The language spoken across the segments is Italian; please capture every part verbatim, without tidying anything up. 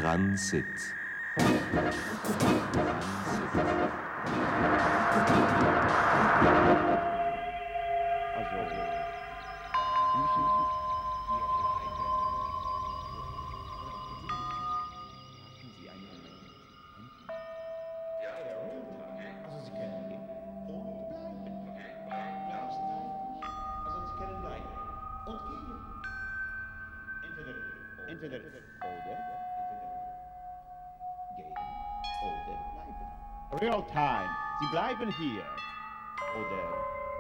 Transit. Entweder oder, gehen oder bleiben. Real time. Sie bleiben hier. Oder...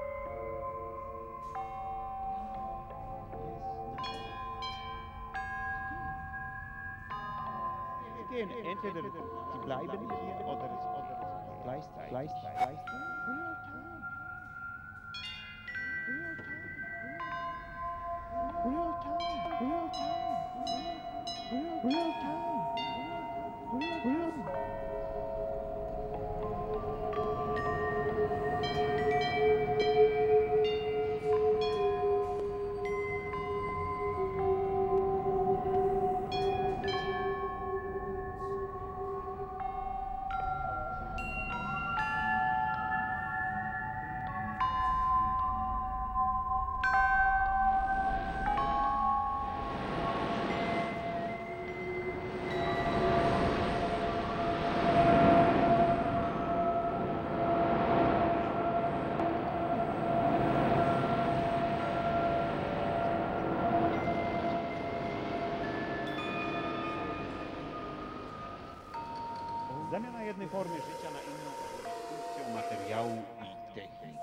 Sie gehen. Entweder Sie bleiben hier oder, oder gleichzeitig. Gleichzeitig. Gleichzeitig. Real time. Real time. Real time. Real time. Real, real. Zamiana jednej formy życia na inną funkcją materiału i techniki.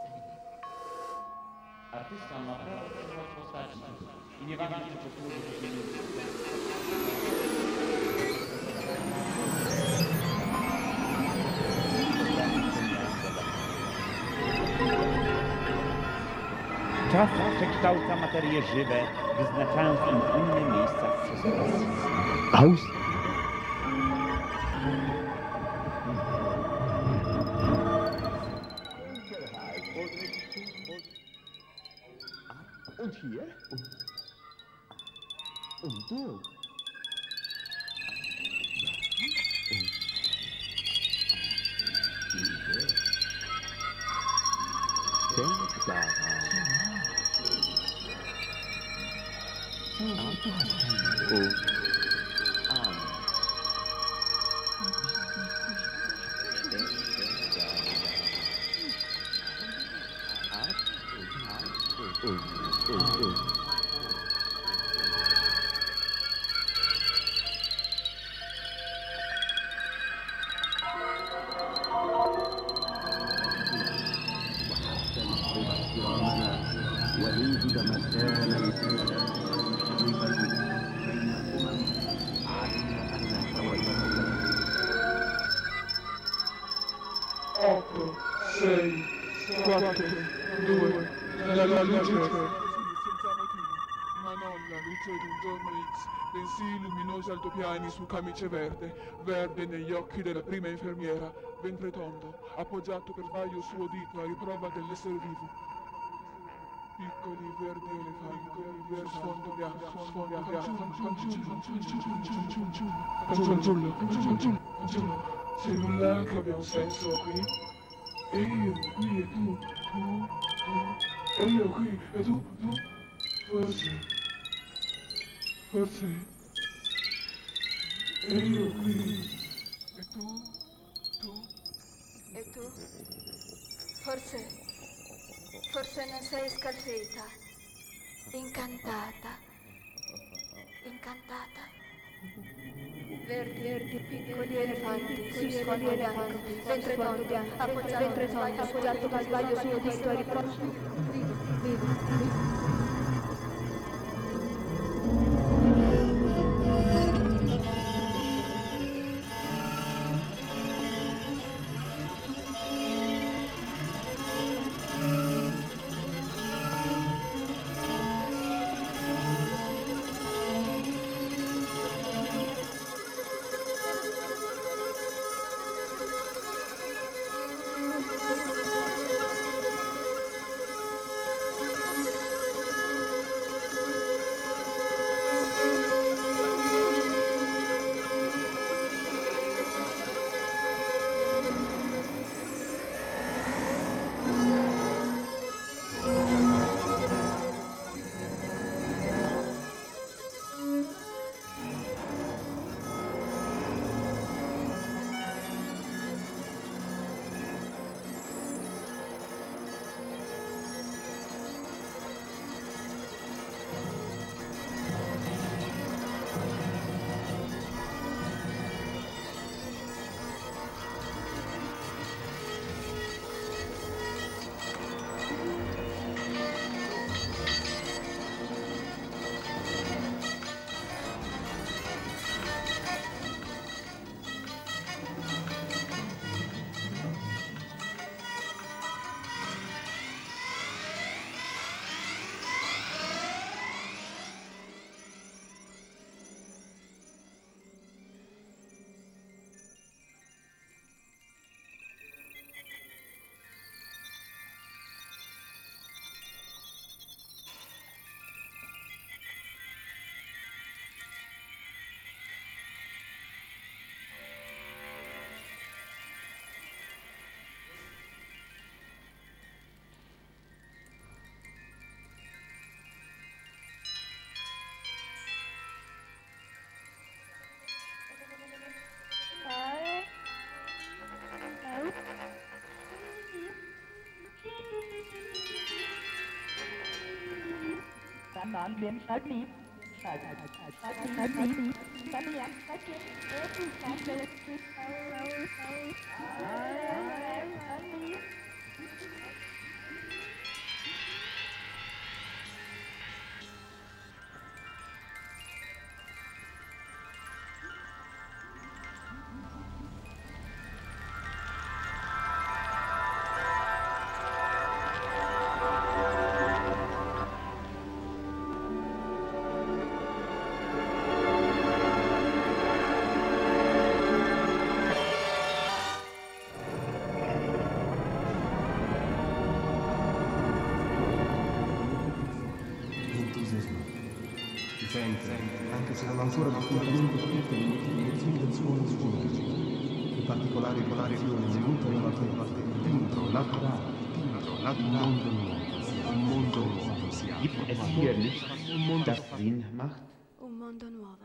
Artysta ma prawo tworzyć postaci i nieważne, czy posługuje się nim. Czas przekształca materie żywe, wyznaczając im inne miejsca w przestrzeni. Aus. Und hier? Und du? Denk daran. Und an. Oh, oh. ويوجد مكانا بين الامم علينا ان نتوجه otto, sei, quattro, due, la luce senza motivo, ma non la luce di un giorno X, bensì luminosi altopiani su camice verde, verde negli occhi della prima infermiera, ventre tondo, appoggiato per sbaglio suo dito a riprova dell'essere vivo. Piccoli verdi elefanti, verso sfondo bianco, sfondo bianco, fanciullo, fanciullo, fanciullo, se nulla che abbia un senso qui, e io qui e tu, tu, tu, e io qui e tu, tu, forse, forse, e io qui e tu, tu, e tu, forse... Forse non sei scalfita, incantata, incantata. Verdi, verdi, piccoli elefanti, sui sfondo bianco, ventre tondo, appoggiato per sbaglio, appoggiato per sbaglio sul dito a riprova. Vivo, vivo, vivo. Anche se non ancora definitivamente tutte le motivazioni del suo sconfiggere. In particolare i polari fiori si buttano la tua parte dentro, naturale, dentro, naturale, un mondo nuovo si apre. Gibt es hier nichts, das Sinn macht? Un mondo nuovo.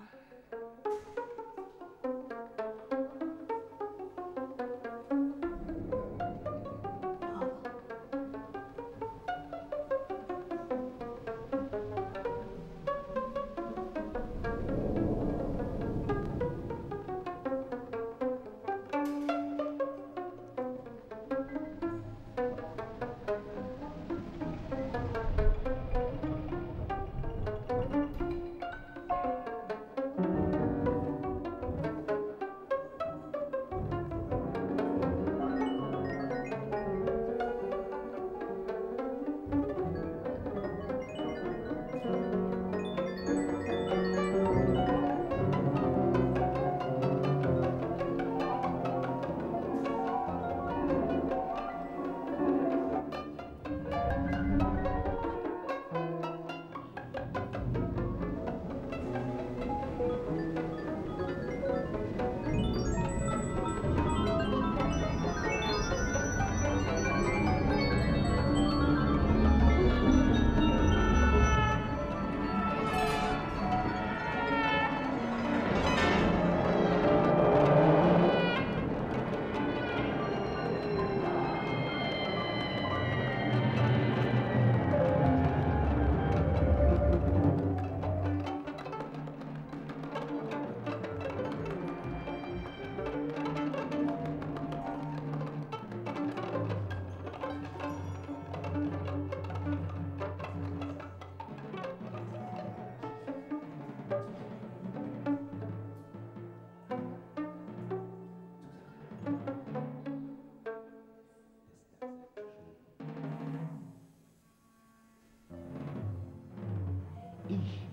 Ich.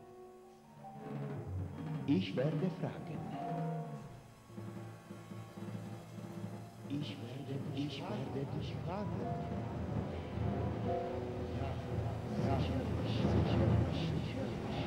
Ich werde fragen. Ich werde, ich werde dich fragen. Ja, ja, sicherlich, sicherlich, sicherlich.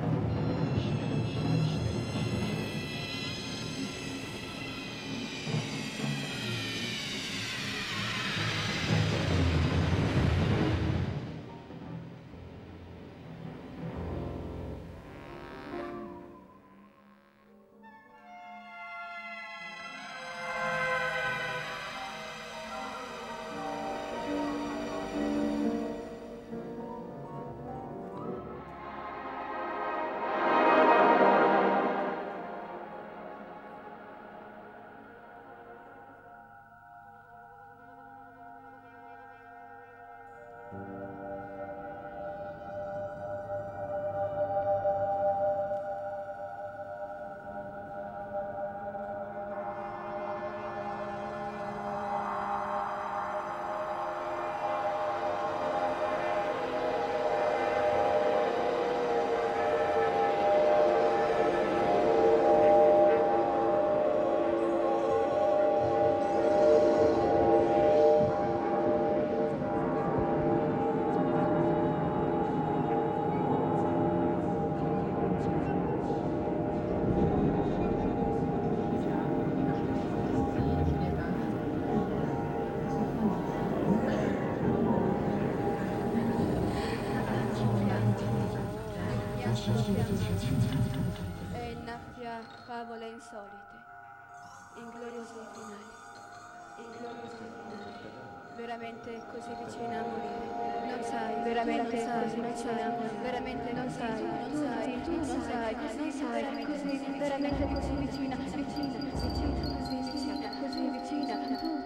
E innaffia favole insolite, ingloriose finali, ingloriose finali. veramente così vicina a morire. Non sai, veramente così vicina a morire. Veramente non sai, non sai, tu non sai, non sai, così, veramente così vicina, vicina, vicina, così vicina, così vicina, tu.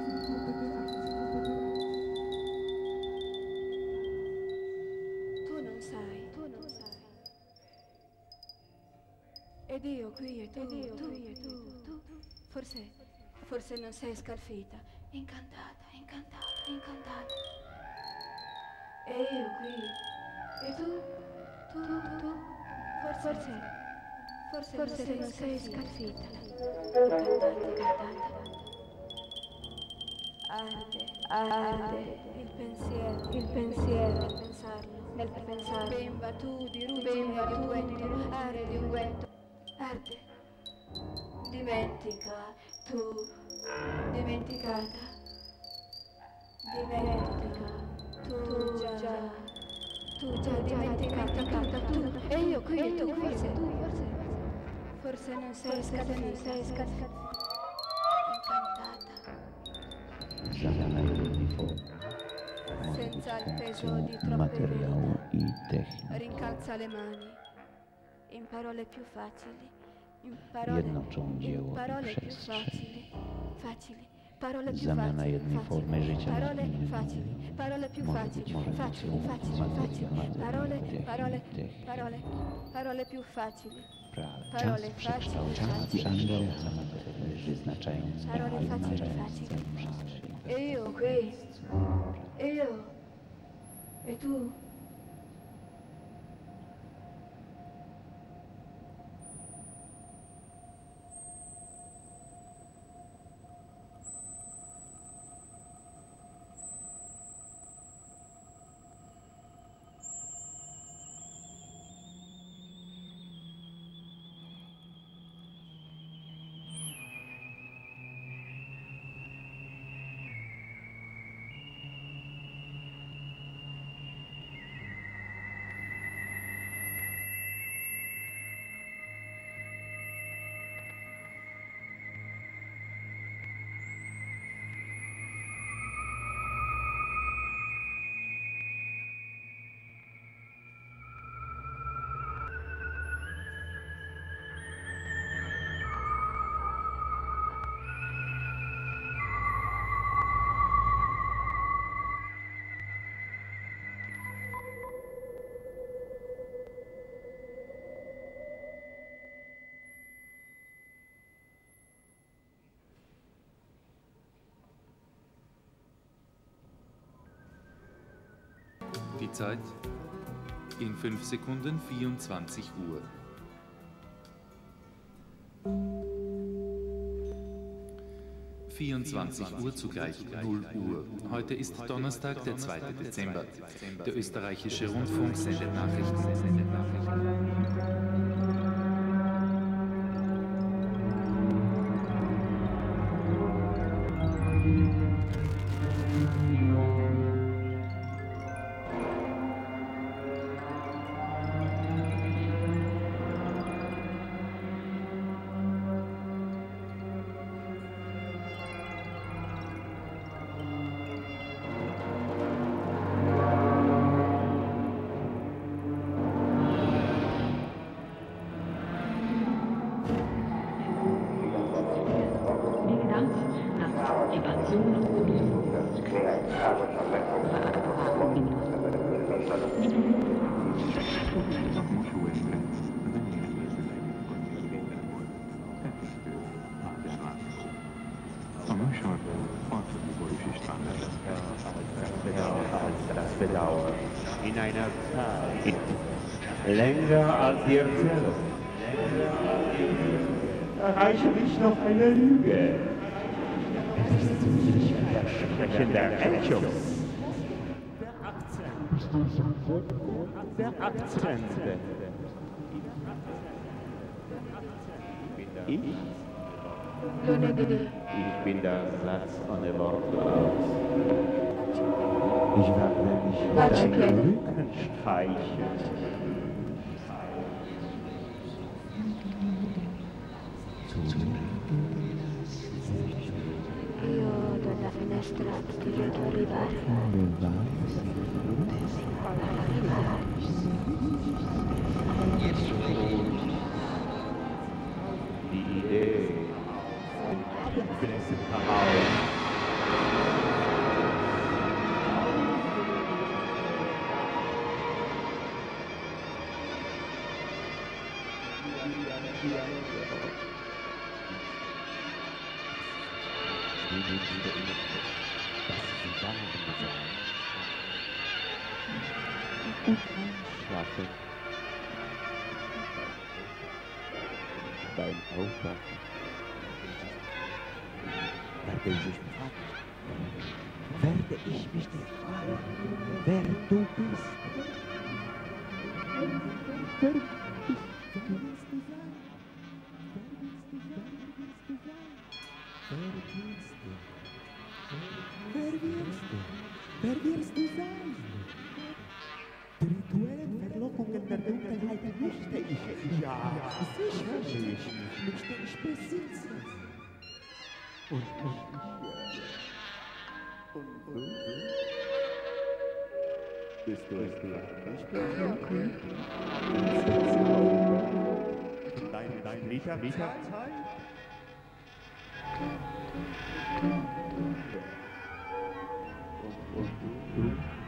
Tu non sai, tu non sai. Ed io qui e tu, ed io tu, e tu, tu, forse, forse non sei scalfita, incantata, incantata, incantata. E io qui, e tu, tu, tu, tu, forse, forse, forse non sei scalfita, incantata, incantata. Arde, arde, il pensiero, il pensiero, nel pensarlo, nel pensarlo. Bemba tu di ruggine, bemba tu di ruggine, arde di unguento. Arde, dimentica, tu, dimenticata, dimentica, tu già, tu già dimenticata, tu, e io qui, e tu, forse, tu, forse, forse non sei scalfita, sei scalfita, incantata, senza il peso di troppe verità, rincalza le mani, in parole più facili, in parole, in parole più facili, facili, parole più Zamiana facili, jednej formy facili, życia parole innymi facili, parole più może facili, być może facili, potrzebna facili, materia, facili, materia, parole, technik, parole, technik. parole, parole più facili, Prawe. parole Czas facili, przekształcenia facili, przekształca materię, wyznaczając parole facili, wyznaczając facili. przestrzeń. E io qui, e io, e tu. Die Zeit in fünf Sekunden vierundzwanzig Uhr. vierundzwanzig Uhr zugleich null Uhr. Heute ist Donnerstag, der zweite Dezember. Der österreichische Rundfunk sendet Nachrichten. Sendet Nachrichten. In einer Zeit länger als die Erzählung erreiche mich noch eine Lüge. Es ist ziemlich widersprechender Echos. Der Akzent. Der Akzent. Ich? Ich bin der Platz ohne Worte. Ich werde mich mit deinem Rücken streichen. Io dalla finestra finestra ti vedo arrivare. Die Idee. Vincent, come out. Schlafen. Beim Aufwachen werde ich mich fragen, werde ich mich nicht fragen, wer du bist. Wer bist du sein? Wer willst du? Wer wirst du? Wer wirst du sein? Die rituellen Verlockungen der Dunkelheit möchte ich, ja, sicherlich, möchte ich besitzen. Und ich, und du? Bist du es gleich? Deine, deine Rita-Rita-Zeit? Und du?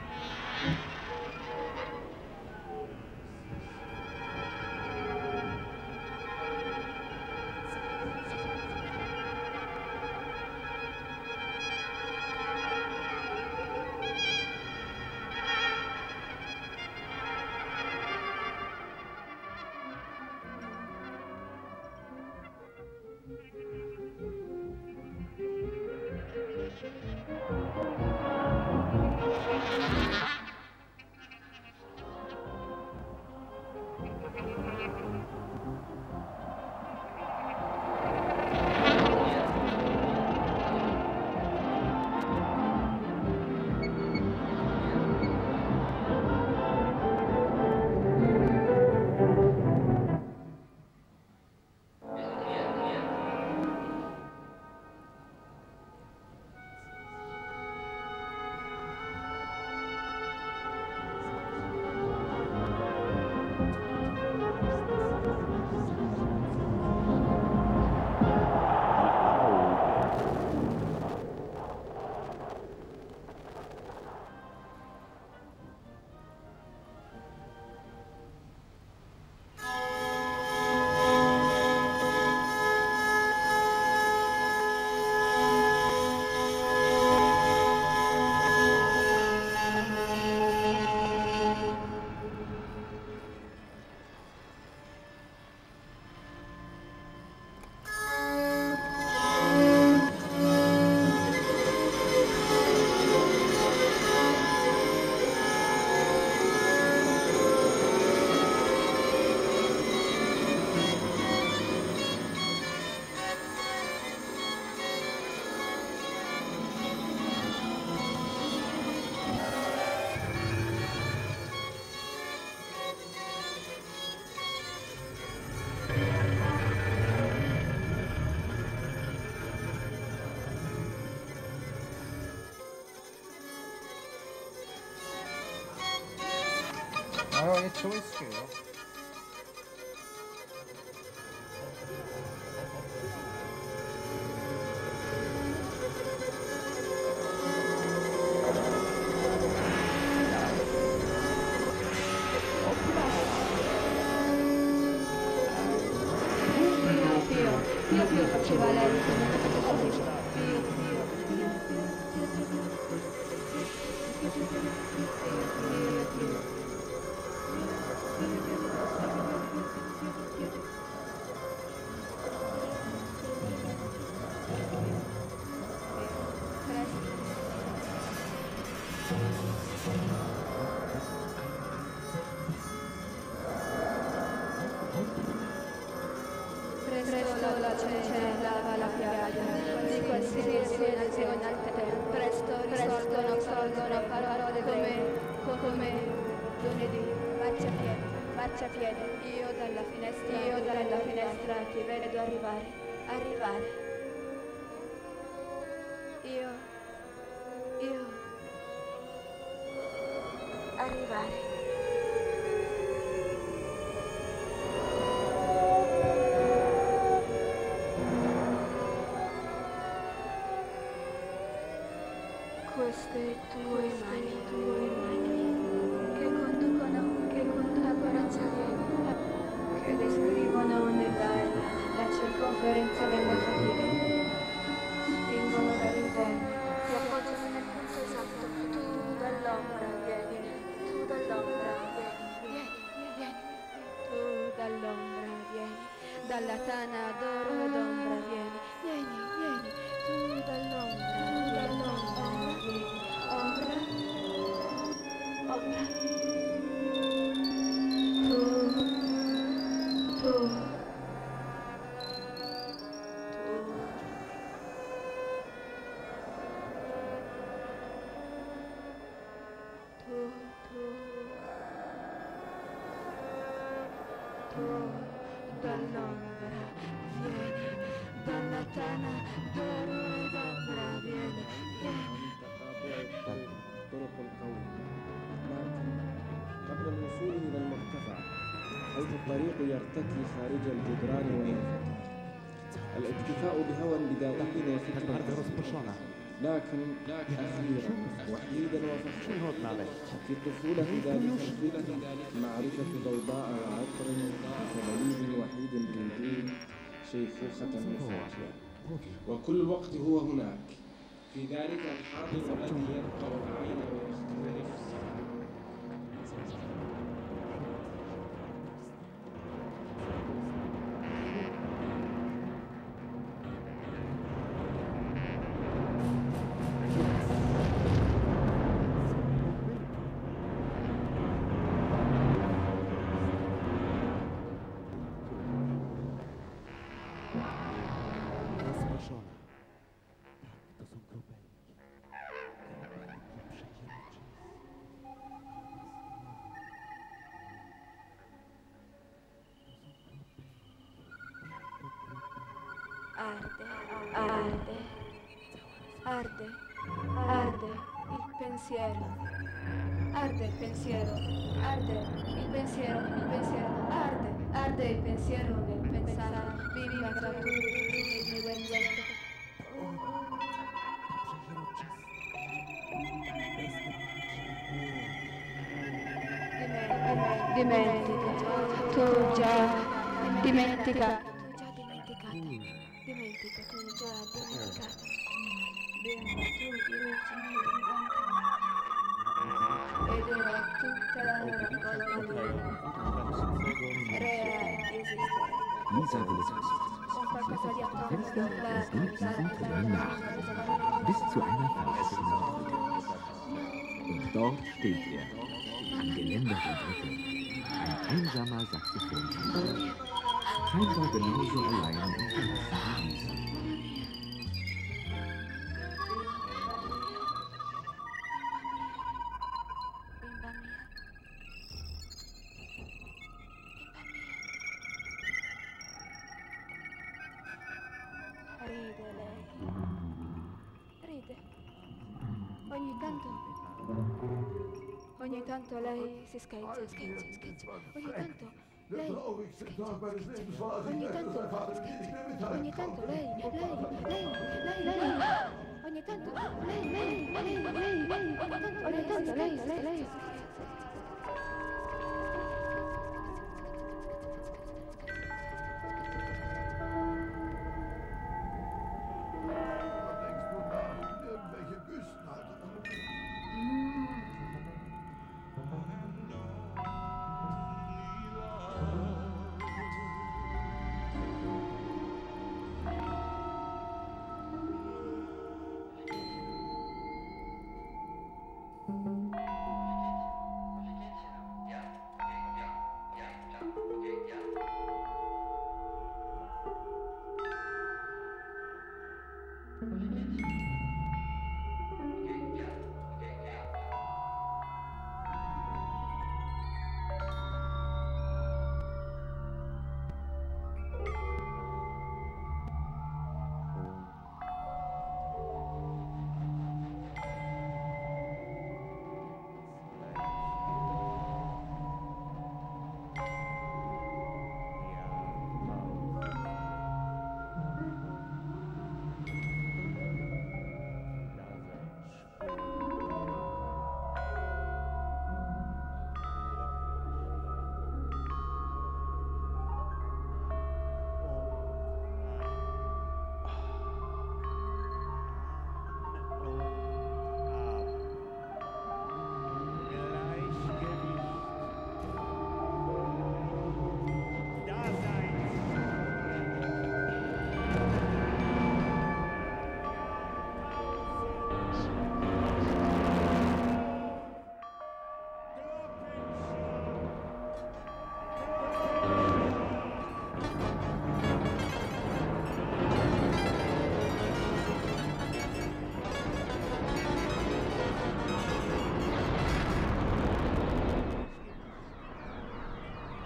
Oh, it's so scary. Dio, Dio faceva lei. Presto la cancella la piaggia di qualsiasi nazionale, presto risorgono sorgono parole come, come lunedì, marciapiede, marciapiede, io dalla finestra, io dalla finestra ti vedo arrivare, arrivare, io mare. Queste tue mani, tue mani, che conducono, che conducono a corazza piena, che descrivono nell'aria la circonferenza delle fatiche, spingono dall'interno, ti appoggiano nel punto esatto, tu dall'ombra vieni, tu dall'ombra vieni, vieni, vieni, tu dall'ombra vieni, dalla tana d'oro ed ombra vieni, vieni, vieni, tu dall'ombra vieni, ombra vieni, ombra, ombra, tu, tu, tu, tu, tu, dall'ombra vieni, dalla tana d'oro ed ombra vieni, vieni. طرق القوم، لكن قبل الوصول إلى المرتفع حيث الطريق يرتقي خارج الجدران وينفتح، الاكتفاء بهوى بدائي وفكرة rozproszona. لكن أخيرا وحيدا وفخرا Przyrodna leść. في الطفولة ذلك الفكر معرفة ضوضاء عطر كبليد وحيد بالدين شيخوخة مفاجئة، وكل الوقت هو هناك في ذلك الحاضر الذي يبقى العين ويختلف Rozproszona. To są kropelki. Kropelki Arde, arde, arde, arde il pensiero, arde il pensiero, arde il pensiero, il pensiero, arde, arde il pensiero nel pensare, viva tra tutti i duelli. Dimentica, tu già dimentica, tu già dimenticata, dimentica, tu già dimenticata, bimba tu di origine ed era tutta una colonia, rea esistere, Lisa will es wissen. un qualcosa di Die atomico, Fenster la des Dunklen können nach, bis zu einer verlassenen Brücke. Und dort steht er, am Geländer der Brücke, ein einsamer Saxophonspieler, scheinbar genauso allein und verlassen wie Lisa. bimba mia, bimba mia. Ride lei, ride. Ogni tanto, ogni tanto lei si scherza, scherza, scherza. Ogni tanto lei scherza, scherza. Ogni tanto scherza. Ogni tanto lei, lei, lei, lei, lei. Ogni tanto lei, lei, lei, lei, lei. Ogni tanto lei, lei, lei. Was denkst du da? Irgendwelche Büsten halt.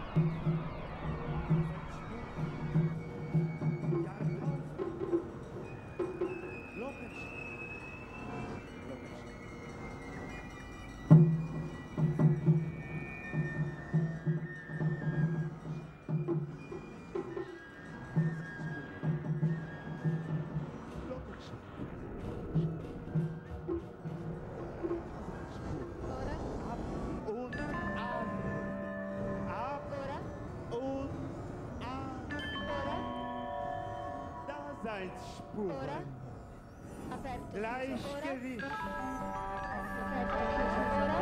Gleichgewicht. Ora.